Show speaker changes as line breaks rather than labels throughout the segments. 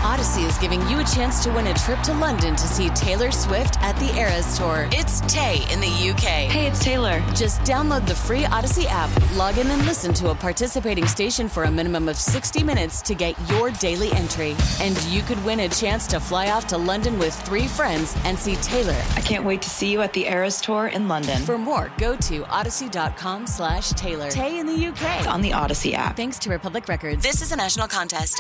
Odyssey is giving you a chance to win a trip to London to see Taylor Swift at the Eras Tour. It's Tay in the UK.
Hey, it's Taylor.
Just download the free Odyssey app, log in and listen to a participating station for a minimum of 60 minutes to get your daily entry. And you could win a chance to fly off to London with 3 friends and see Taylor.
I can't wait to see you at the Eras Tour in London.
For more, go to odyssey.com/Taylor. Tay in the UK.
It's on the Odyssey app.
Thanks to Republic Records. This is a national contest.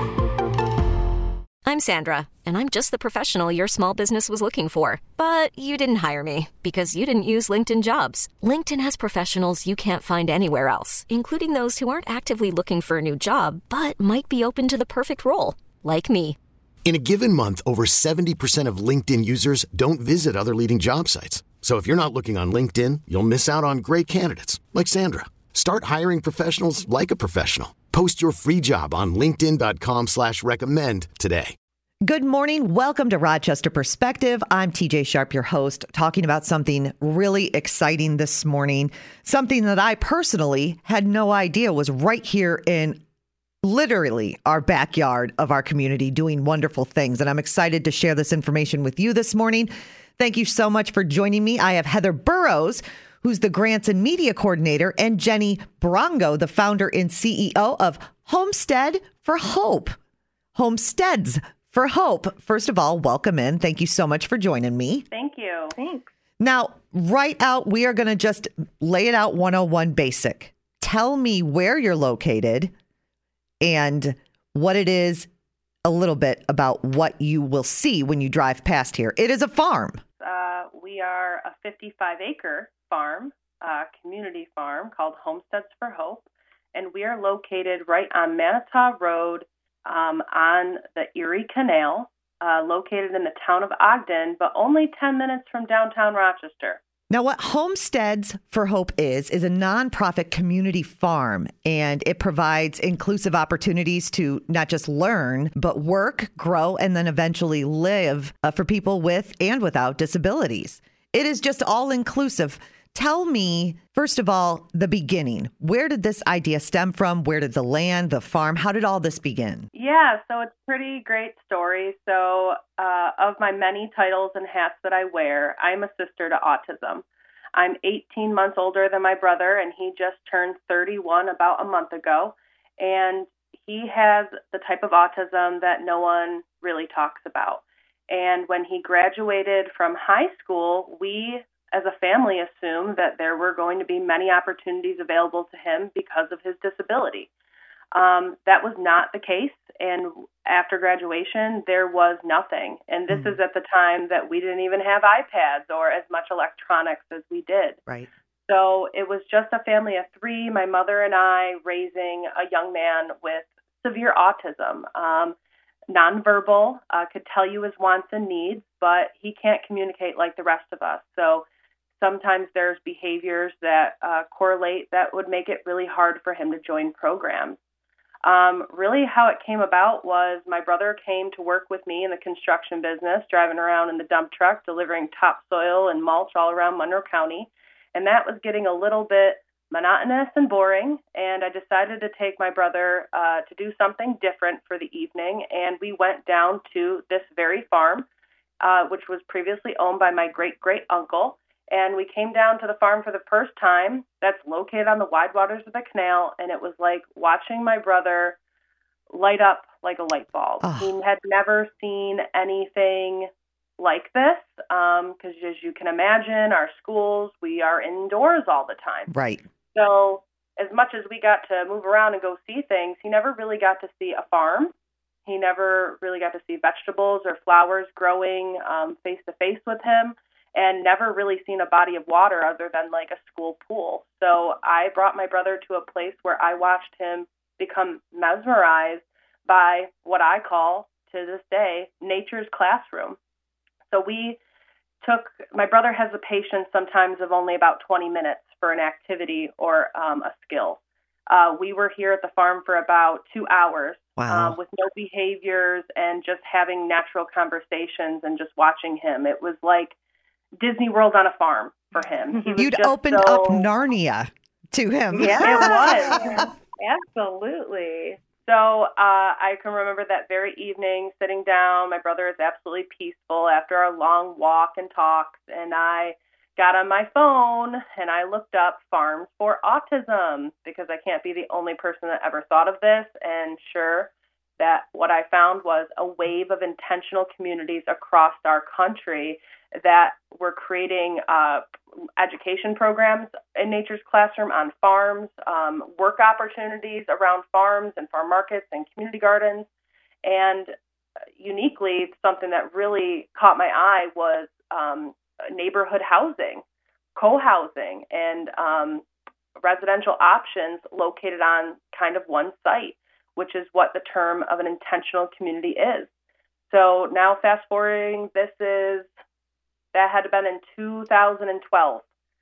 I'm Sandra, and I'm just the professional your small business was looking for. But you didn't hire me because you didn't use LinkedIn Jobs. LinkedIn has professionals you can't find anywhere else, including those who aren't actively looking for a new job, but might be open to the perfect role, like me.
In a given month, over 70% of LinkedIn users don't visit other leading job sites. So if you're not looking on LinkedIn, you'll miss out on great candidates like Sandra. Start hiring professionals like a professional. Post your free job on linkedin.com/recommend today.
Good morning. Welcome to Rochester Perspective. I'm TJ Sharp, your host, talking about something really exciting this morning. Something that I personally had no idea was right here in literally our backyard of our community doing wonderful things. And I'm excited to share this information with you this morning. Thank you so much for joining me. I have Heather Burrows, who's the Grants and Media Coordinator, and Jenny Brongo, the founder and CEO of Homestead for Hope. Homesteads for Hope. First of all, welcome in. Thank you so much for joining me.
Thank you. Thanks.
Now, right out, we are going to just lay it out 101 basic. Tell me where you're located and what it is, a little bit about what you will see when you drive past here. It is a farm.
We are a 55-acre farm, community farm called Homesteads for Hope, and we are located right on Manitou Road on the Erie Canal, located in the town of Ogden, but only 10 minutes from downtown Rochester.
Now, what Homesteads for Hope is a nonprofit community farm, and it provides inclusive opportunities to not just learn, but work, grow, and then eventually live for people with and without disabilities. It is just all inclusive. Tell me, first of all, the beginning. Where did this idea stem from? Where did the land, the farm, how did all this begin?
Yeah, so it's a pretty great story. So of my many titles and hats that I wear, I'm a sister to autism. I'm 18 months older than my brother, and he just turned 31 about a month ago. And he has the type of autism that no one really talks about. And when he graduated from high school, we as a family assumed that there were going to be many opportunities available to him because of his disability. That was not the case. And after graduation, there was nothing. And this is at the time that we didn't even have iPads or as much electronics as we did.
Right.
So it was just a family of 3, my mother and I, raising a young man with severe autism. Nonverbal, could tell you his wants and needs, but he can't communicate like the rest of us. So sometimes there's behaviors that correlate that would make it really hard for him to join programs. Really how it came about was my brother came to work with me in the construction business, driving around in the dump truck, delivering topsoil and mulch all around Monroe County. And that was getting a little bit monotonous and boring. And I decided to take my brother to do something different for the evening. And we went down to this very farm, which was previously owned by my great-great-uncle. And we came down to the farm for the first time. That's located on the wide waters of the canal. And it was like watching my brother light up like a light bulb. Oh. He had never seen anything like this because, as you can imagine, our schools, we are indoors all the time.
Right.
So as much as we got to move around and go see things, he never really got to see a farm. He never really got to see vegetables or flowers growing face-to-face with him. And never really seen a body of water other than like a school pool. So I brought my brother to a place where I watched him become mesmerized by what I call, to this day, nature's classroom. So my brother has a patience sometimes of only about 20 minutes for an activity or a skill. We were here at the farm for about 2 hours.
Wow.
With no behaviors and just having natural conversations and just watching him. It was like Disney World on a farm for him.
You'd opened up Narnia to him.
Yeah, it was. Absolutely. So I can remember that very evening sitting down. My brother is absolutely peaceful after our long walk and talks, and I got on my phone and I looked up Farms for Autism because I can't be the only person that ever thought of this. And sure, that what I found was a wave of intentional communities across our country that were creating education programs in Nature's Classroom on farms, work opportunities around farms and farm markets and community gardens. And uniquely, something that really caught my eye was neighborhood housing, co-housing, and residential options located on kind of one site, which is what the term of an intentional community is. So now fast forwarding, that had been in 2012.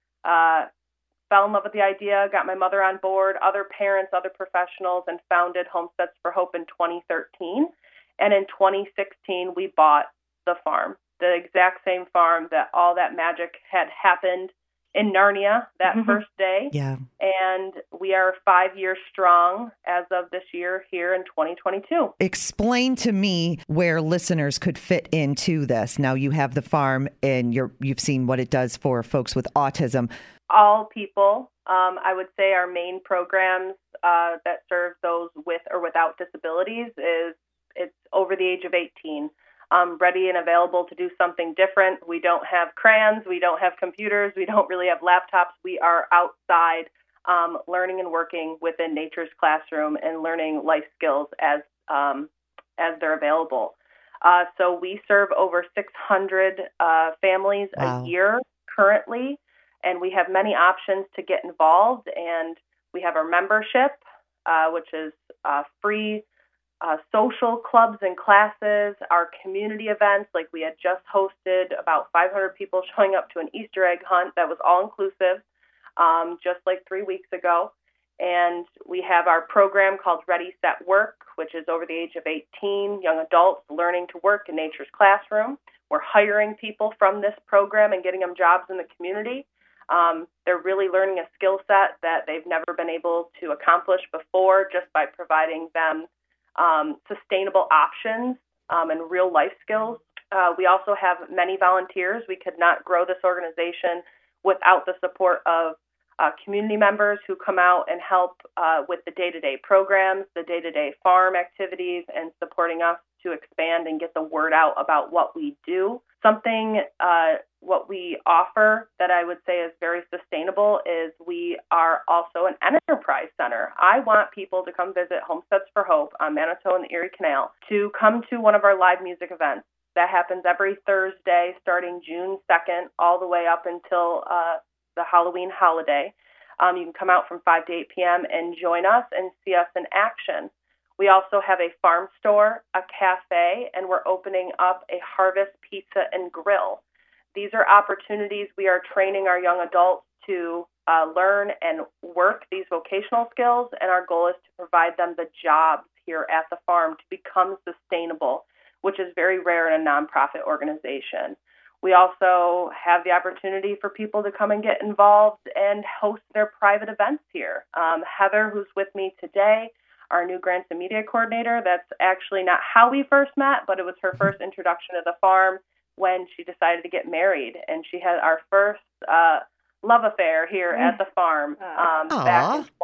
Fell in love with the idea, got my mother on board, other parents, other professionals, and founded Homesteads for Hope in 2013. And in 2016, we bought the farm, the exact same farm that all that magic had happened in Narnia that first day.
Yeah.
And we are 5 years strong as of this year here in 2022.
Explain to me where listeners could fit into this. Now you have the farm and you've seen what it does for folks with autism.
All people. I would say our main programs that serve those with or without disabilities it's over the age of 18. Ready and available to do something different. We don't have crayons. We don't have computers. We don't really have laptops. We are outside learning and working within Nature's Classroom and learning life skills as they're available. So we serve over 600 families a year currently, and we have many options to get involved. And we have our membership, which is free social clubs and classes, our community events, like we had just hosted about 500 people showing up to an Easter egg hunt that was all-inclusive just like 3 weeks ago. And we have our program called Ready, Set, Work, which is over the age of 18, young adults learning to work in Nature's Classroom. We're hiring people from this program and getting them jobs in the community. They're really learning a skill set that they've never been able to accomplish before just by providing them sustainable options and real life skills. We also have many volunteers. We could not grow this organization without the support of community members who come out and help with the day-to-day programs, the day-to-day farm activities, and supporting us to expand and get the word out about what we do. Something what we offer that I would say is very sustainable is we are also an enterprise center. I want people to come visit Homesteads for Hope on Manitou and the Erie Canal to come to one of our live music events. That happens every Thursday starting June 2nd all the way up until the Halloween holiday. You can come out from 5 to 8 p.m. and join us and see us in action. We also have a farm store, a cafe, and we're opening up a Harvest Pizza and Grill. These are opportunities we are training our young adults to learn and work these vocational skills, and our goal is to provide them the jobs here at the farm to become sustainable, which is very rare in a nonprofit organization. We also have the opportunity for people to come and get involved and host their private events here. Heather, who's with me today, our new grants and media coordinator, that's actually not how we first met, but it was her first introduction to the farm when she decided to get married. And she had our first love affair here at the farm back in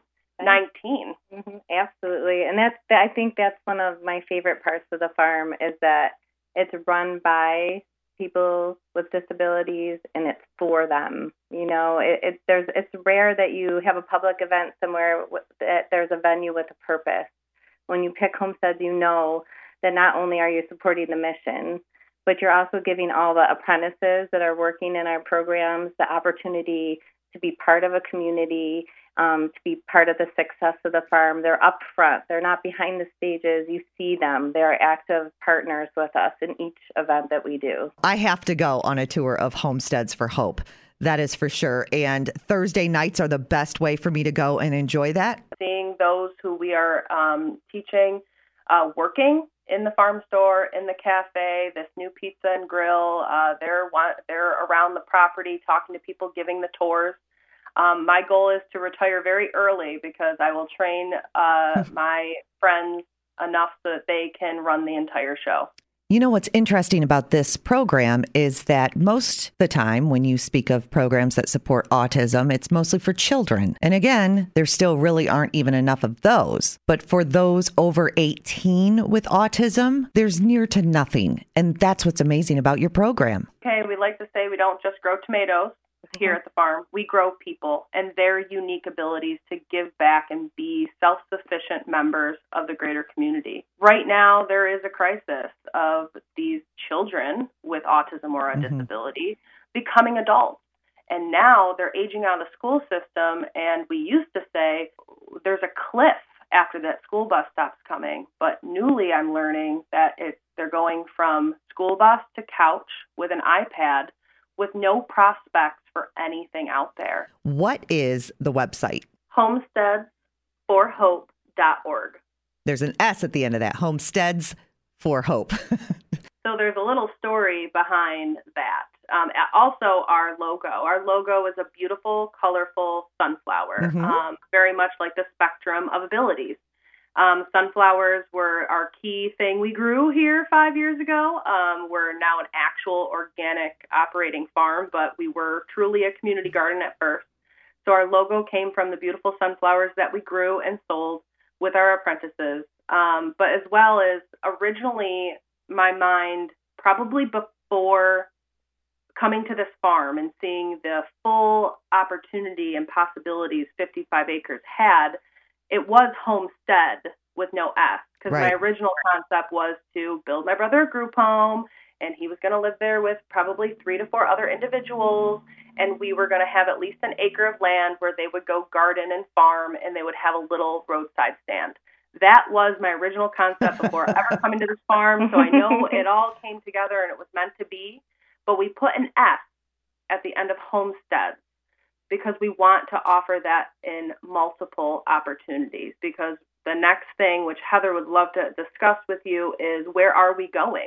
2019.
Mm-hmm, absolutely. And I think that's one of my favorite parts of the farm is that it's run by people with disabilities and it's for them. You know, it's rare that you have a public event somewhere that there's a venue with a purpose. When you pick Homesteads, you know that not only are you supporting the mission, but you're also giving all the apprentices that are working in our programs the opportunity to be part of a community, to be part of the success of the farm. They're up front. They're not behind the stages. You see them. They're active partners with us in each event that we do.
I have to go on a tour of Homesteads for Hope. That is for sure. And Thursday nights are the best way for me to go and enjoy that.
Seeing those who we are teaching working in the farm store, in the cafe, this new pizza and grill, they're around the property talking to people, giving the tours. My goal is to retire very early because I will train my friends enough so that they can run the entire show.
You know, what's interesting about this program is that most of the time when you speak of programs that support autism, it's mostly for children. And again, there still really aren't even enough of those. But for those over 18 with autism, there's near to nothing. And that's what's amazing about your program.
Okay, we like to say we don't just grow tomatoes here at the farm. We grow people and their unique abilities to give back and be self-sufficient members of the greater community. Right now, there is a crisis of these children with autism or a disability becoming adults. And now they're aging out of the school system, and we used to say there's a cliff after that school bus stops coming. But newly, I'm learning that they're going from school bus to couch with an iPad with no prospects for anything out there.
What is the website?
Homesteads4hope.org.
There's an S at the end of that, Homesteads for Hope.
So there's a little story behind that. Also, our logo. Our logo is a beautiful, colorful sunflower, very much like the spectrum of abilities. Sunflowers were our key thing we grew here 5 years ago. We're now an actual organic operating farm, but we were truly a community garden at first. So our logo came from the beautiful sunflowers that we grew and sold with our apprentices. But as well as originally my mind, probably before coming to this farm and seeing the full opportunity and possibilities 55 acres had, it was homestead with no S, because my original concept was to build my brother a group home, and he was going to live there with probably 3 to 4 other individuals, and we were going to have at least an acre of land where they would go garden and farm, and they would have a little roadside stand. That was my original concept before ever coming to this farm, so I know it all came together and it was meant to be, but we put an S at the end of homestead, because we want to offer that in multiple opportunities. Because the next thing, which Heather would love to discuss with you, is where are we going?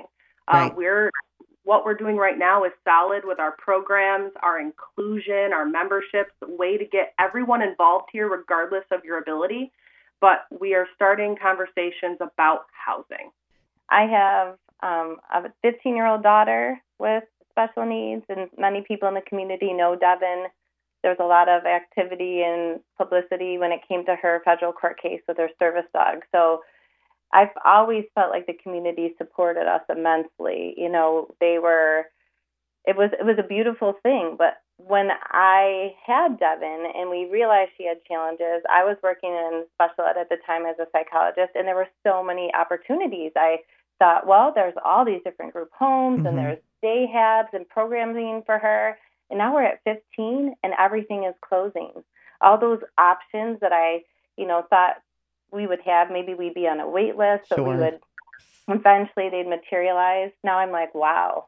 What we're doing right now is solid with our programs, our inclusion, our memberships, a way to get everyone involved here regardless of your ability. But we are starting conversations about housing.
I have a 15-year-old daughter with special needs, and many people in the community know Devin. There's a lot of activity and publicity when it came to her federal court case with her service dog. So I've always felt like the community supported us immensely. You know, it was a beautiful thing. But when I had Devin and we realized she had challenges, I was working in special ed at the time as a psychologist, and there were so many opportunities. I thought, well, there's all these different group homes and there's day habs and programming for her. And now we're at 15 and everything is closing. All those options that I, thought we would have, maybe we'd be on a wait list, but we would eventually they'd materialize. Now I'm like, wow,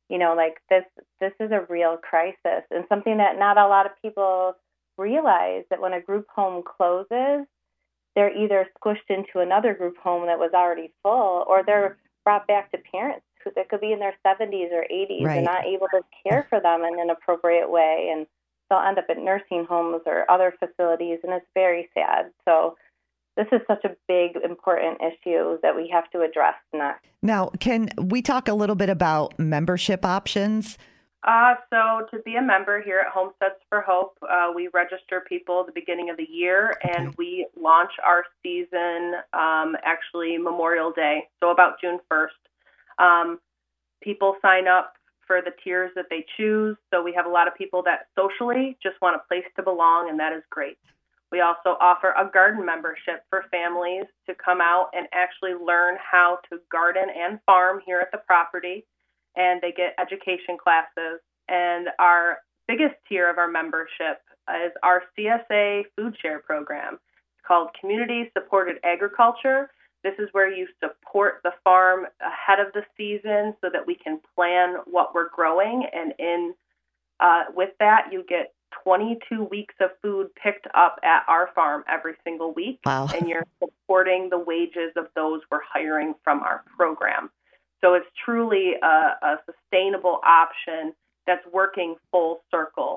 this is a real crisis, and something that not a lot of people realize, that when a group home closes, they're either squished into another group home that was already full, or they're brought back to parents that could be in their 70s or 80s and not able to care for them in an appropriate way. And they'll end up at nursing homes or other facilities, and it's very sad. So this is such a big, important issue that we have to address next.
Now, can we talk a little bit about membership options?
So to be a member here at Homesteads for Hope, we register people at the beginning of the year, and we launch our season actually Memorial Day, so about June 1st. People sign up for the tiers that they choose, so we have a lot of people that socially just want a place to belong, and that is great. We also offer a garden membership for families to come out and actually learn how to garden and farm here at the property, and they get education classes. And our biggest tier of our membership is our CSA food share program. It's called Community Supported Agriculture. This is where you support the farm ahead of the season so that we can plan what we're growing. And with that, you get 22 weeks of food picked up at our farm every single week.
Wow.
And you're supporting the wages of those we're hiring from our program. So it's truly a sustainable option that's working full circle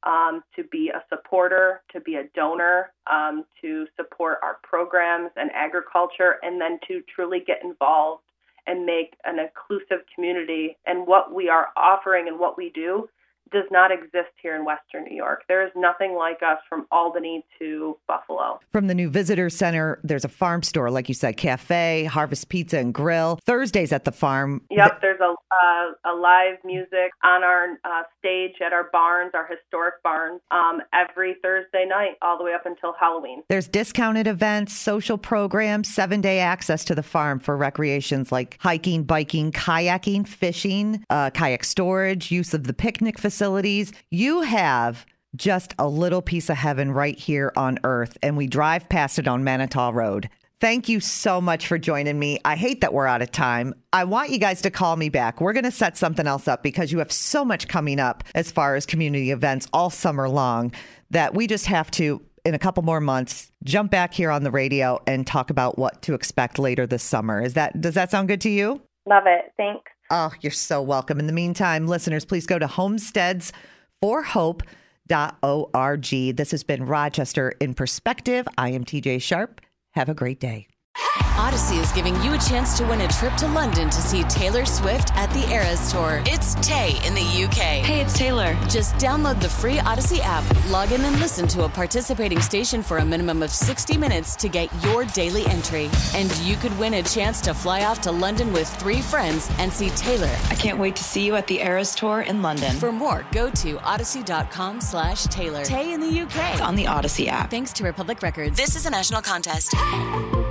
to be a supporter, to be a donor, to support our programs and agriculture, and then to truly get involved and make an inclusive community. And what we are offering and what we do does not exist here in Western New York. There is nothing like us from Albany to Buffalo.
From the new visitor center, there's a farm store, like you said, cafe, Harvest Pizza and Grill. Thursdays at the farm.
Yep, there's a live music on our stage at our barns, our historic barns, every Thursday night all the way up until Halloween.
There's discounted events, social programs, 7-day access to the farm for recreations like hiking, biking, kayaking, fishing, kayak storage, use of the picnic facilities. You have just a little piece of heaven right here on earth, and we drive past it on Manitou Road. Thank you so much for joining me. I hate that we're out of time. I want you guys to call me back. We're going to set something else up because you have so much coming up as far as community events all summer long that we just have to, in a couple more months, jump back here on the radio and talk about what to expect later this summer. Does that sound good to you?
Love it. Thanks.
Oh, you're so welcome. In the meantime, listeners, please go to homesteadsforhope.org. This has been Rochester in Perspective. I am TJ Sharp. Have a great day.
Odyssey is giving you a chance to win a trip to London to see Taylor Swift at the Eras Tour. It's Tay in the UK.
Hey, it's Taylor.
Just download the free Odyssey app, log in and listen to a participating station for a minimum of 60 minutes to get your daily entry. And you could win a chance to fly off to London with 3 friends and see Taylor.
I can't wait to see you at the Eras Tour in London.
For more, go to odyssey.com/Taylor. Tay in the UK.
It's on the Odyssey app.
Thanks to Republic Records. This is a national contest.